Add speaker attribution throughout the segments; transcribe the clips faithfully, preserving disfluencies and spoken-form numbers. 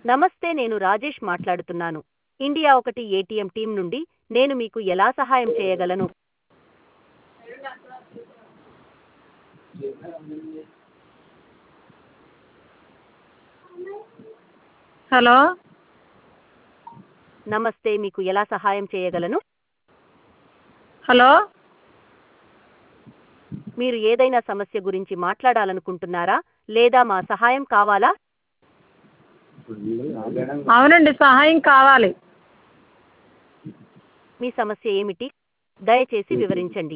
Speaker 1: నమస్తే, నేను రాజేష్ మాట్లాడుతున్నాను. ఇండియా ఒకటి ఏటీఎం టీం నుండి. నేను మీకు ఎలా సహాయం చేయగలను?
Speaker 2: హలో
Speaker 1: నమస్తే, మీకు ఎలా సహాయం చేయగలను?
Speaker 2: హలో
Speaker 1: మీరు ఏదైనా సమస్య గురించి మాట్లాడాలనుకుంటున్నారా లేదా మా సహాయం కావాలా?
Speaker 2: అవునండి, సహాయం కావాలి.
Speaker 1: మీ సమస్య ఏమిటి? దయచేసి వివరించండి.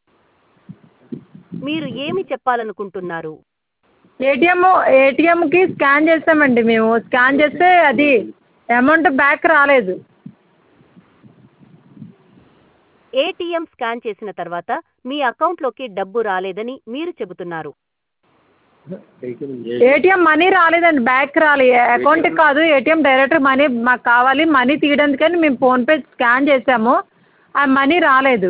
Speaker 1: మీరు ఏమి చెప్పాలనుకుంటున్నారు?
Speaker 2: ఏటీఎం ఏటీఎంకి స్కాన్ చేసామండి. మేము స్కాన్ చేస్తే అది అమౌంట్ బ్యాక్ రాలేదు.
Speaker 1: ఏటీఎం స్కాన్ చేసిన తర్వాత మీ అకౌంట్లోకి డబ్బు రాలేదని మీరు చెబుతున్నారు.
Speaker 2: ఏటీఎం మనీ రాలేదండి, బ్యాక్ రాలే. అకౌంట్కి కాదు, ఏటీఎం డైరెక్ట్ మనీ మాకు కావాలి. మనీ తీయడానికని మేము ఫోన్పే స్కాన్ చేసాము, ఆ మనీ రాలేదు.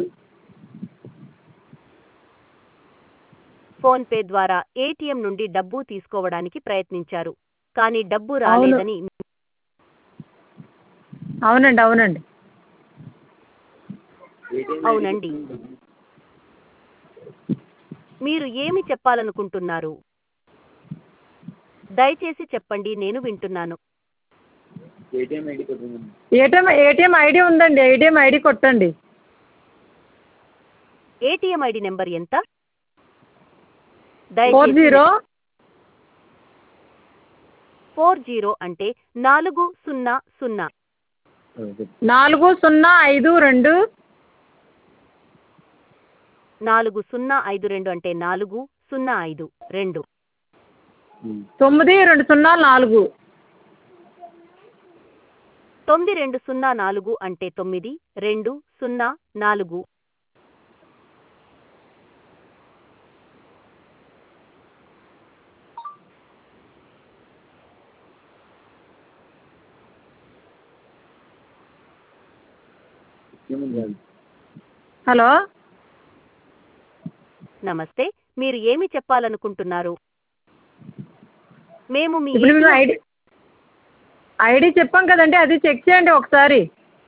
Speaker 1: ఫోన్పే ద్వారా ఏటీఎం నుండి డబ్బు తీసుకోవడానికి ప్రయత్నించారు, కానీ డబ్బు
Speaker 2: అవును
Speaker 1: రాలేదని.
Speaker 2: అవునండి అవునండి
Speaker 1: అవునండి. మీరు ఏమి చెప్పాలనుకుంటున్నారు? దయచేసి చెప్పండి, నేను వింటున్నాను.
Speaker 2: ఏటీఎం ఏటీఎం ఐడి ఉందండి, ఏటీఎం ఐడి కొట్టండి.
Speaker 1: ఏటీఎం ఐడి నెంబర్ ఎంత?
Speaker 2: ఫోర్
Speaker 1: దయచేసి
Speaker 2: జీరో
Speaker 1: ఫోర్ జీరో అంటే నాలుగు సున్నా సున్నా.
Speaker 2: నాలుగు సున్నా ఐదు రెండు
Speaker 1: నాలుగు సున్నా ఐదు రెండు అంటే నాలుగు సున్నా ఐదు రెండు.
Speaker 2: తొమ్మిది రెండు సున్నా నాలుగు.
Speaker 1: తొమ్మిది రెండు సున్నా నాలుగు అంటే తొమ్మిది రెండు సున్నా నాలుగు.
Speaker 2: హలో
Speaker 1: నమస్తే, మీరు ఏమి చెప్పాలనుకుంటున్నారు? మేము మీ
Speaker 2: ఇప్పుడు మేము
Speaker 1: ఏటీఎం
Speaker 2: ఐడి ఐడి చెప్పాం కదండి, అది చెక్ చేయండి ఒకసారి.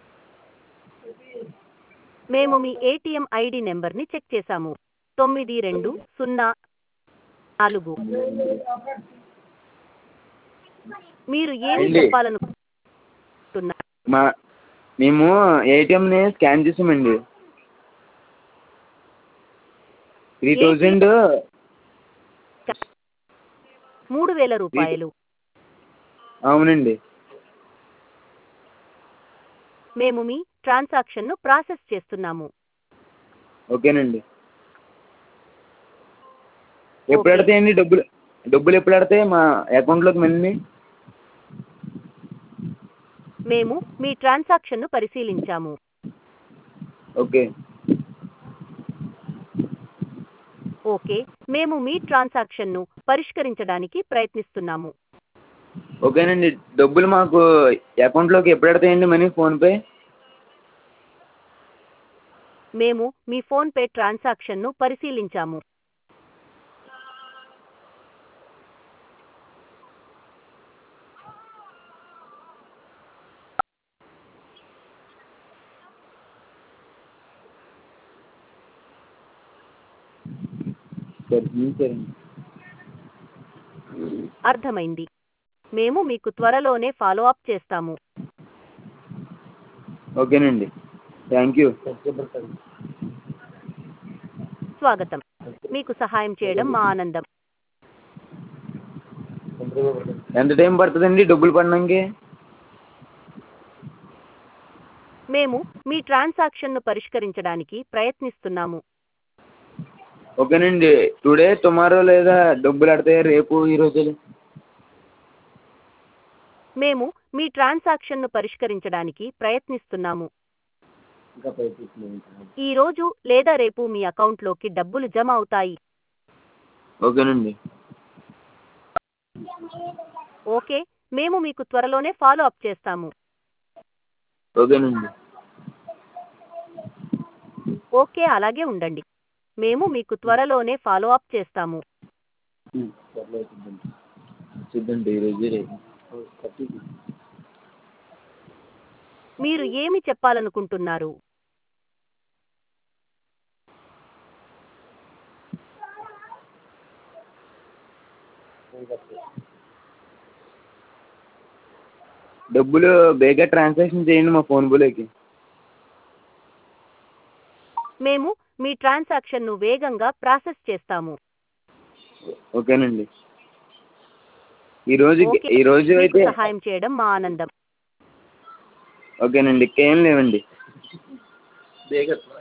Speaker 1: మేము మీ ఏటీఎం ఐడి నెంబర్ని చెక్ చేశాము. తొమ్మిది రెండు సున్నా నాలుగు. మీరు ఏమి
Speaker 3: అండి,
Speaker 1: చెప్పాలనుకుంటున్నారు?
Speaker 3: మా మేము ఏటీఎంని స్కాన్ చేసామండి. త్రీ
Speaker 1: ఏటీఎం
Speaker 3: థౌజండ్
Speaker 1: మూడు వేల రూపాయలు.
Speaker 3: అవునండి.
Speaker 1: మేము మీ ట్రాన్సాక్షన్ను ప్రాసెస్ చేస్తున్నాము.
Speaker 3: ఓకేనండి. ఎప్పుడు
Speaker 1: ఓకే,
Speaker 3: పడతాయండి డబ్బులు? డబ్బులు ఎప్పుడు పడతాయి మా అకౌంట్లోకి మళ్ళీ?
Speaker 1: మేము మీ ట్రాన్సాక్షన్ను పరిశీలించాము.
Speaker 3: ఓకే
Speaker 1: ఓకే, మేము మీ ట్రాన్సాక్షన్ను పరిష్కరించడానికి ప్రయత్నిస్తున్నాము.
Speaker 3: ఓకేనండి. డబ్బులు మాకు అకౌంట్లోకి ఎప్పుడు పడతాయండి మనీ ఫోన్పే?
Speaker 1: మేము మీ ఫోన్పే ట్రాన్సాక్షన్ను పరిశీలించాము.
Speaker 3: సరే సరే
Speaker 1: అర్థమైంది. మేము మీకు త్వరలోనే ఫాలో అప్ చేస్తాము.
Speaker 3: ఓకేనండి. Thank you.
Speaker 1: స్వాగతం. మీకు సహాయం చేయడం మా ఆనందం.
Speaker 3: ఎంత టైం పడుతుందండి డబ్బులు పడడానికి?
Speaker 1: మేము మీ ట్రాన్సాక్షన్ను పరిష్కరించడానికి ప్రయత్నిస్తున్నాము.
Speaker 3: ఓకేనండి. టుడే టుమారో లేదా డబ్బులు పడతాయి రేపు ఈరోజు?
Speaker 1: మేము మీ ట్రాన్సాక్షన్ను పరిష్కరించడానికి ప్రయత్నిస్తున్నాము. ఈ రోజు లేదా రేపు మీ అకౌంట్లోకి డబ్బులు జమ అవుతాయి.
Speaker 3: ఓకేనండి.
Speaker 1: ఓకే, మేము మీకు త్వరలోనే ఫాలో అప్ చేస్తాము.
Speaker 3: ఓకేనండి.
Speaker 1: ఓకే, అలాగే ఉండండి. మేము మీకు త్వరలోనే ఫాలో అప్ చేస్తాము.
Speaker 3: చూద్దండి ఈరోజు రేపు.
Speaker 1: మీరు ఏమి చెప్పాలనుకుంటున్నారు?
Speaker 3: డబ్బులు బేగా ట్రాన్సాక్షన్ చేయండి మా ఫోన్ పేలోకి.
Speaker 1: మేము మీ ట్రాన్సాక్షన్ను వేగంగా ప్రాసెస్ చేస్తాము.
Speaker 3: ఓకేనండి. ఈరోజు
Speaker 1: ఓకే,
Speaker 3: ఈరోజు
Speaker 1: మీకు
Speaker 3: అయితే
Speaker 1: సహాయం చేయడం మా ఆనందం.
Speaker 3: ఓకేనండి. ఇంకేం లేవండి.